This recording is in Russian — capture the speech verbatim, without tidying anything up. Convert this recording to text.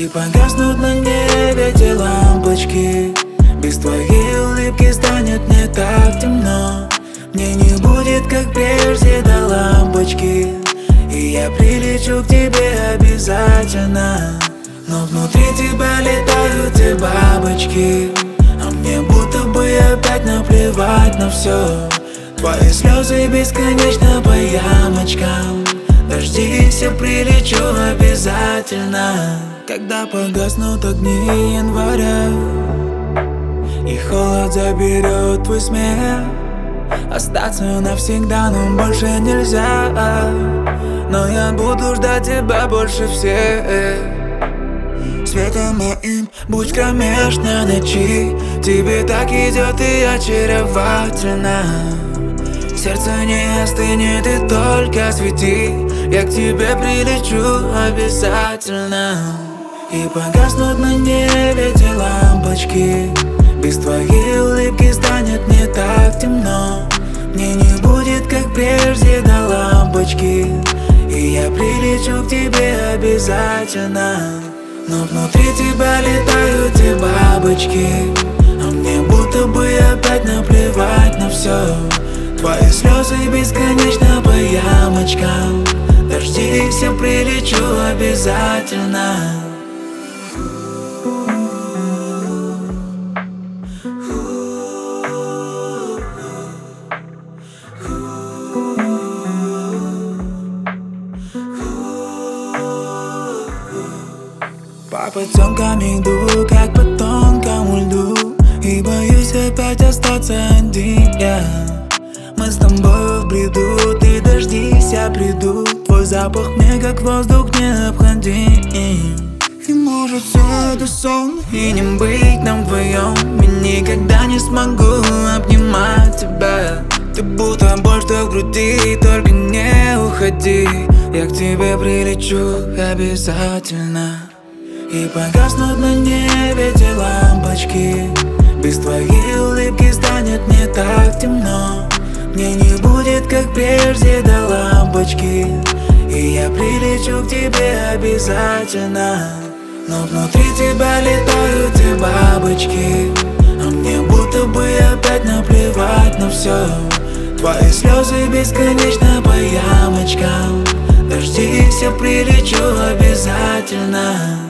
И погаснут на небе те лампочки. Без твоей улыбки станет не так темно. Мне не будет, как прежде, до лампочки. И я прилечу к тебе обязательно. Но внутри тебя летают те бабочки, а мне будто бы опять наплевать на все. Твои слезы бесконечно по ямочкам. Дождись, я прилечу обязательно. Когда погаснут огни января и холод заберет твой смех, остаться навсегда нам больше нельзя. Но я буду ждать тебя больше всех. Светом моим будь в кромешной ночи. Тебе так идет и очаровательно. Сердце не остынет, и только свети. Я к тебе прилечу обязательно. И погаснут на небе те лампочки. Без твоей улыбки станет не так темно. Мне не будет, как прежде, до лампочки. И я прилечу к тебе обязательно. Но внутри тебя летают те бабочки, а мне будто бы опять наплевать на все. Твои слезы бесконечно по ямочкам. Дождись, я прилечу обязательно. По потемкам иду, как по тонкому льду, и боюсь опять остаться один я. Мы с тобой в бреду, ты дождись, я приду. Твой запах мне как воздух необходим. И может все это сон, и не быть нам вдвоем. Я никогда не смогу обнимать тебя. Ты будто боль, что в груди, только не уходи. Я к тебе прилечу обязательно. И погаснут на небе те лампочки. Без твоей улыбки станет не так темно. Мне не будет, как прежде, до лампочки. И я прилечу к тебе обязательно. Но внутри тебя летают те бабочки, а мне будто бы опять наплевать на все. Твои слезы бесконечно по ямочкам. Дождись, я прилечу обязательно.